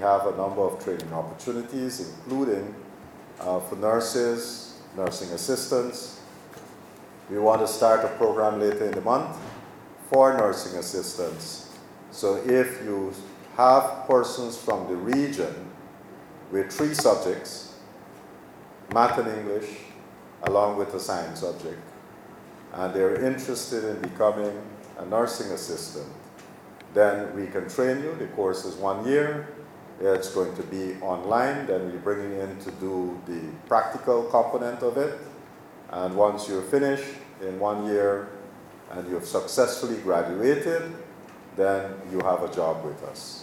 have a number of training opportunities, including for nurses, nursing assistants. We want to start a program later in the month for nursing assistants. So if you have persons from the region with 3 subjects, math and English, along with a science subject, and they're interested in becoming a nursing assistant, then we can train you. The course is 1 year. It's going to be online. Then we bring you in to do the practical component of it. And once you're finished in 1 year and you've successfully graduated, then you have a job with us.